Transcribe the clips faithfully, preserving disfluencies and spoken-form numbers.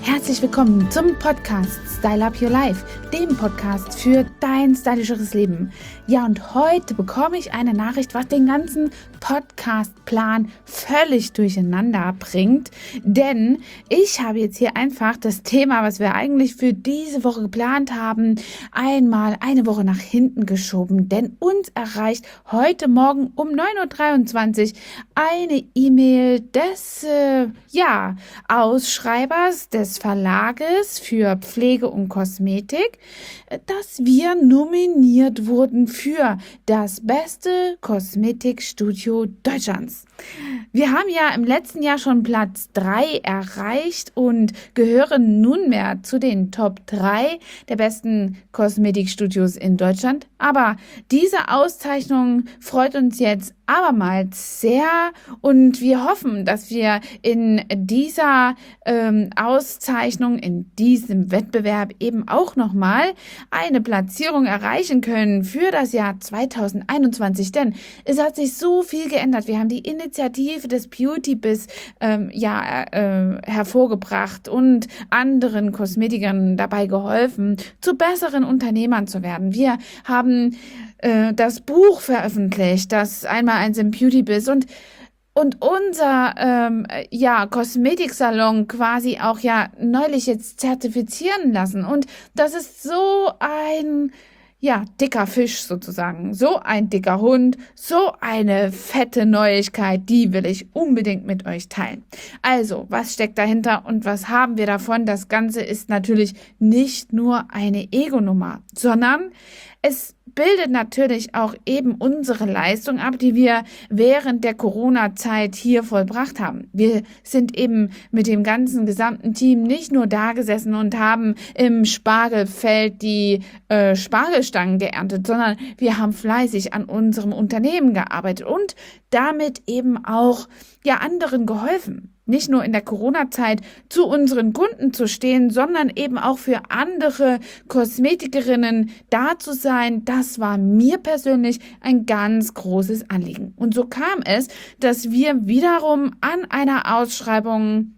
Herzlich willkommen zum Podcast Style Up Your Life, dem Podcast für dein stylischeres Leben. Ja, und heute bekomme ich eine Nachricht, was den ganzen Podcast-Plan völlig durcheinander bringt, denn ich habe jetzt hier einfach das Thema, was wir eigentlich für diese Woche geplant haben, einmal eine Woche nach hinten geschoben, denn uns erreicht heute Morgen um neun Uhr dreiundzwanzig eine E-Mail des, äh, ja, Ausschreibers des Verlages für Pflege und Kosmetik, dass wir nominiert wurden für das beste Kosmetikstudio Deutschlands. Wir haben ja im letzten Jahr schon Platz drei erreicht und gehören nunmehr zu den Top drei der besten Kosmetikstudios in Deutschland. Aber diese Auszeichnung freut uns jetzt abermals sehr und wir hoffen, dass wir in dieser ähm, Auszeichnung, in diesem Wettbewerb eben auch nochmal eine Platzierung erreichen können für das Jahr zweitausendeinundzwanzig, denn es hat sich so viel geändert. Wir haben die Initiative des Beauty Biz ähm, ja, äh, hervorgebracht und anderen Kosmetikern dabei geholfen, zu besseren Unternehmern zu werden. Wir haben äh, das Buch veröffentlicht, das einmal eins im Beauty Biz und Und unser ähm, ja, Kosmetiksalon quasi auch ja neulich jetzt zertifizieren lassen. Und das ist so ein ja, dicker Fisch sozusagen, so ein dicker Hund, so eine fette Neuigkeit, die will ich unbedingt mit euch teilen. Also, was steckt dahinter und was haben wir davon? Das Ganze ist natürlich nicht nur eine Ego-Nummer, sondern es bildet natürlich auch eben unsere Leistung ab, die wir während der Corona-Zeit hier vollbracht haben. Wir sind eben mit dem ganzen gesamten Team nicht nur da gesessen und haben im Spargelfeld die äh, Spargelstangen geerntet, sondern wir haben fleißig an unserem Unternehmen gearbeitet und damit eben auch ja anderen geholfen. Nicht nur in der Corona-Zeit zu unseren Kunden zu stehen, sondern eben auch für andere Kosmetikerinnen da zu sein, das war mir persönlich ein ganz großes Anliegen. Und so kam es, dass wir wiederum an einer Ausschreibung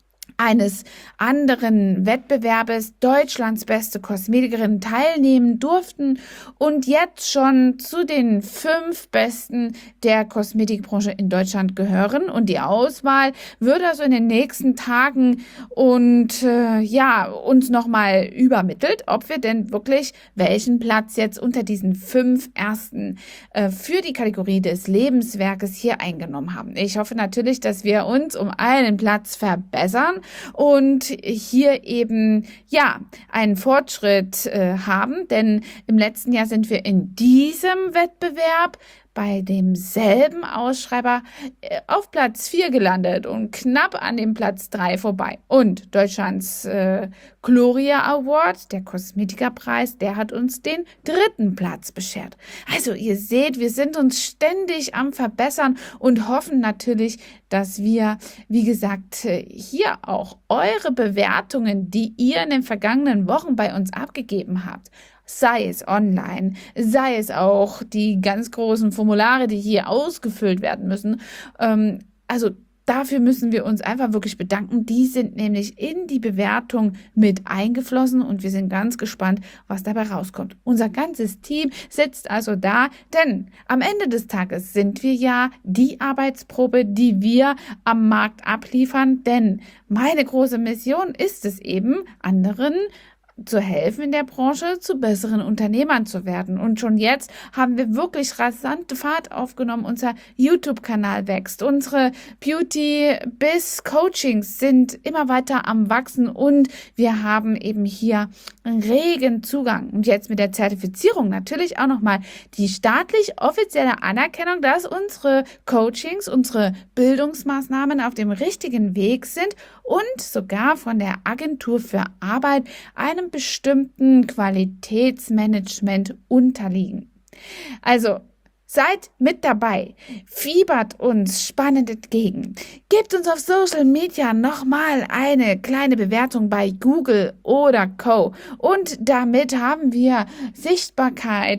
eines anderen Wettbewerbes Deutschlands beste Kosmetikerin teilnehmen durften und jetzt schon zu den fünf Besten der Kosmetikbranche in Deutschland gehören. Und die Auswahl wird also in den nächsten Tagen und äh, ja uns nochmal übermittelt, ob wir denn wirklich welchen Platz jetzt unter diesen fünf Ersten äh, für die Kategorie des Lebenswerkes hier eingenommen haben. Ich hoffe natürlich, dass wir uns um einen Platz verbessern und hier eben ja einen Fortschritt äh, haben, denn im letzten Jahr sind wir in diesem Wettbewerb bei demselben Ausschreiber äh, auf Platz vier gelandet und knapp an dem Platz drei vorbei. Und Deutschlands äh, Gloria Award, der Kosmetikerpreis, der hat uns den dritten Platz beschert. Also ihr seht, wir sind uns ständig am Verbessern und hoffen natürlich, dass wir, wie gesagt, hier auch eure Bewertungen, die ihr in den vergangenen Wochen bei uns abgegeben habt, sei es online, sei es auch die ganz großen Formulare, die hier ausgefüllt werden müssen. Ähm, also dafür müssen wir uns einfach wirklich bedanken. Die sind nämlich in die Bewertung mit eingeflossen und wir sind ganz gespannt, was dabei rauskommt. Unser ganzes Team sitzt also da, denn am Ende des Tages sind wir ja die Arbeitsprobe, die wir am Markt abliefern, denn meine große Mission ist es eben, anderen zu helfen in der Branche, zu besseren Unternehmern zu werden. Und schon jetzt haben wir wirklich rasante Fahrt aufgenommen. Unser YouTube-Kanal wächst. Unsere Beauty-Biz-Coachings sind immer weiter am Wachsen und wir haben eben hier einen regen Zugang. Und jetzt mit der Zertifizierung natürlich auch nochmal die staatlich offizielle Anerkennung, dass unsere Coachings, unsere Bildungsmaßnahmen auf dem richtigen Weg sind und sogar von der Agentur für Arbeit einem bestimmten Qualitätsmanagement unterliegen. Also seid mit dabei, fiebert uns spannend entgegen, gebt uns auf Social Media nochmal eine kleine Bewertung bei Google oder Co. Und damit haben wir Sichtbarkeit,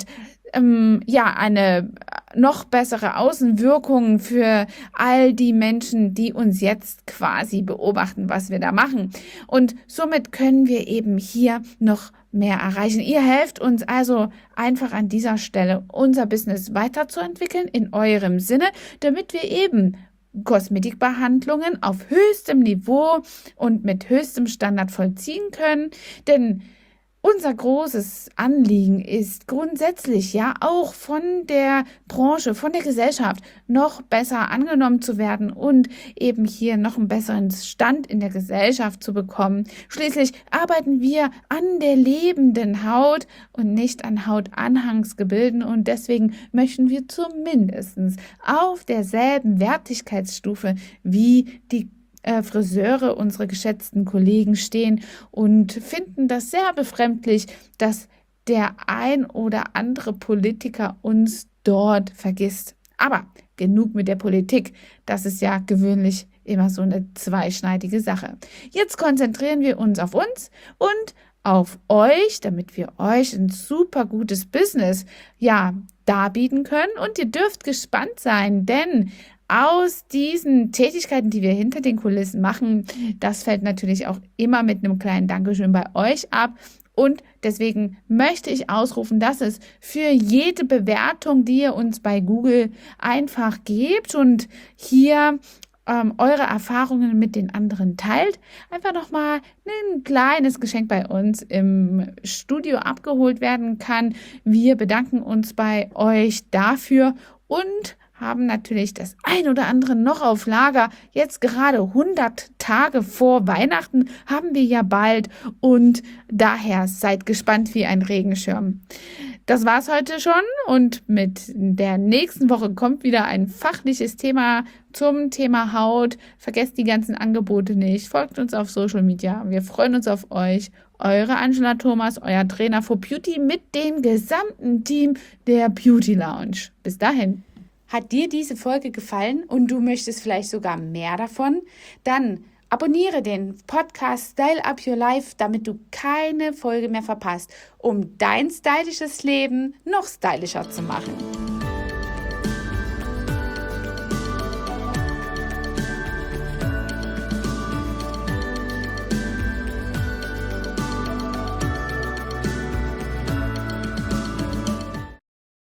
ähm, ja, eine noch bessere Außenwirkung für all die Menschen, die uns jetzt quasi beobachten, was wir da machen. Und somit können wir eben hier noch mehr erreichen. Ihr helft uns also einfach an dieser Stelle, unser Business weiterzuentwickeln in eurem Sinne, damit wir eben Kosmetikbehandlungen auf höchstem Niveau und mit höchstem Standard vollziehen können. Denn unser großes Anliegen ist grundsätzlich ja auch von der Branche, von der Gesellschaft noch besser angenommen zu werden und eben hier noch einen besseren Stand in der Gesellschaft zu bekommen. Schließlich arbeiten wir an der lebenden Haut und nicht an Hautanhangsgebilden und deswegen möchten wir zumindest auf derselben Wertigkeitsstufe wie die Friseure, unsere geschätzten Kollegen stehen und finden das sehr befremdlich, dass der ein oder andere Politiker uns dort vergisst. Aber genug mit der Politik, das ist ja gewöhnlich immer so eine zweischneidige Sache. Jetzt konzentrieren wir uns auf uns und auf euch, damit wir euch ein super gutes Business ja darbieten können und ihr dürft gespannt sein, denn aus diesen Tätigkeiten, die wir hinter den Kulissen machen, das fällt natürlich auch immer mit einem kleinen Dankeschön bei euch ab. Und deswegen möchte ich ausrufen, dass es für jede Bewertung, die ihr uns bei Google einfach gebt und hier ähm, eure Erfahrungen mit den anderen teilt, einfach nochmal ein kleines Geschenk bei uns im Studio abgeholt werden kann. Wir bedanken uns bei euch dafür und haben natürlich das ein oder andere noch auf Lager. Jetzt gerade hundert Tage vor Weihnachten haben wir ja bald und daher seid gespannt wie ein Regenschirm. Das war's heute schon und mit der nächsten Woche kommt wieder ein fachliches Thema zum Thema Haut. Vergesst die ganzen Angebote nicht. Folgt uns auf Social Media. Wir freuen uns auf euch. Eure Angela Thomas, euer Trainer for Beauty mit dem gesamten Team der Beauty Lounge. Bis dahin. Hat dir diese Folge gefallen und du möchtest vielleicht sogar mehr davon? Dann abonniere den Podcast Style Up Your Life, damit du keine Folge mehr verpasst, um dein stylisches Leben noch stylischer zu machen.